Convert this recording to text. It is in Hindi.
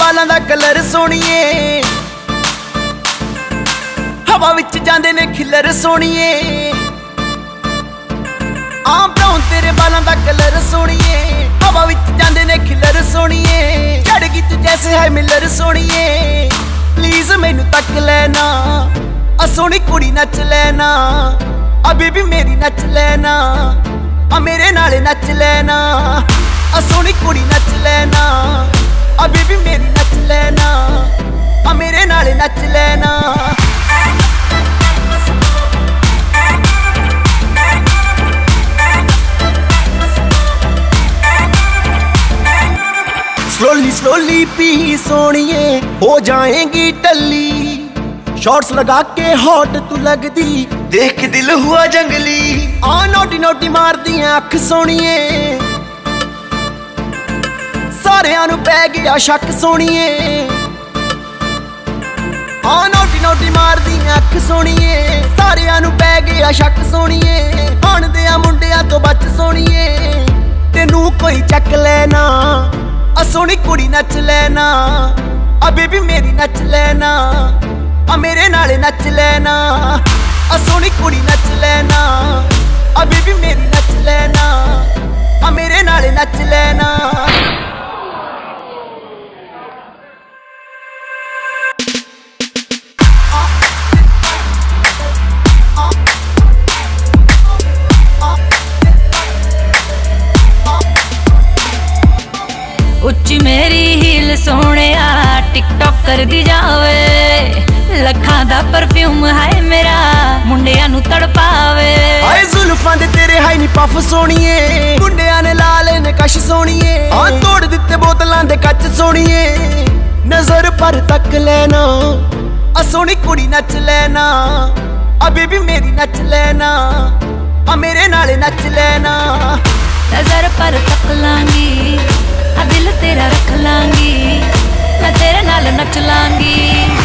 बालां दा कलर सोहणीए, हवा विच जांदे ने खिलर सोहणीए। ब्राउन तेरे बालां दा कलर सोहणीए, हवा विच जांदे ने खिलर सोहणीए। चढ़ गई तू जैसे है मिलर सोहणीए, प्लीज मैनू तक लेना, सोहनी कुड़ी नच लेना, अभी भी मेरी नच लेना, मेरे नाल नच लेना। सोहनी कुड़ी नच लेना, अभी भी मेरी नच लेना, मेरे नाल नच लेना। स्लोली स्लोली पी सोनिए, हो जाएगी टल्ली। शॉर्ट्स लगा के हॉट तू लगदी, देख दिल हुआ जंगली। नोटी नोटी मार दियां अख सोनिए, सारियां नू पै गया शक सोनिए। नोटी नोटी मार दियां अख सोनिए, सारियां नू पै गया शक सोनिए। हुण दियां मुंडियां तो बच सोनिए, तेनू कोई चक लेना, सोहनी कुड़ी नच लेना, अभी भी मेरी नच लेना, मेरे नाल नच लेना। सोहनी कुड़ी नच लेना, अभी भी मेरी नच लेना, मेरे नाल नच लेना। उच्ची मेरी हील सोहणिया, टिकटॉक कर दी जावे। लखां दा परफ्यूम है मेरा, मुंडियां नू तड़पावे। हाय जुल्फां दे तेरे हाई नी पफ सोहणीए, मुंडियां ने ला लेने कश सोहणीए। तोड़ दिते बोतलां दे कच सोहणीए, नजर पर तक लेना, सोहनी कुड़ी नच लेना, अभी भी मेरी नच लेना, मेरे नाल नच लेना। नजर पर तक लांगी, दिल तेरा रख लांगी, मैं तेरे नाल नच लांगी।